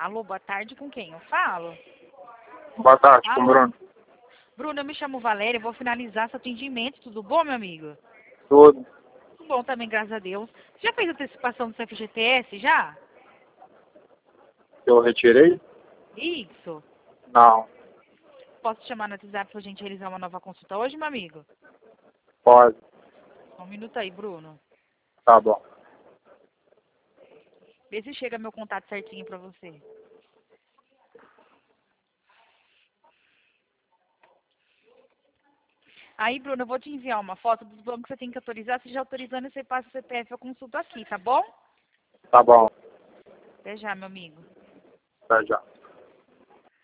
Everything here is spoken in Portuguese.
Alô, boa tarde, com quem eu falo? Boa tarde, com o Alô? Bruno. Bruno, eu me chamo Valéria, vou finalizar seu atendimento. Tudo bom, meu amigo? Tudo. Tudo bom também, graças a Deus. Já fez antecipação do seu FGTS, já? Eu retirei? Isso. Não. Posso te chamar no WhatsApp pra gente realizar uma nova consulta hoje, meu amigo? Pode. Só um minuto aí, Bruno. Tá bom. Vê se chega meu contato certinho pra você. Aí, Bruno, eu vou te enviar uma foto dos bancos que você tem que autorizar. Se já autorizando, você passa o CPF, eu consulto aqui, tá bom? Tá bom. Até já, meu amigo. Tá já.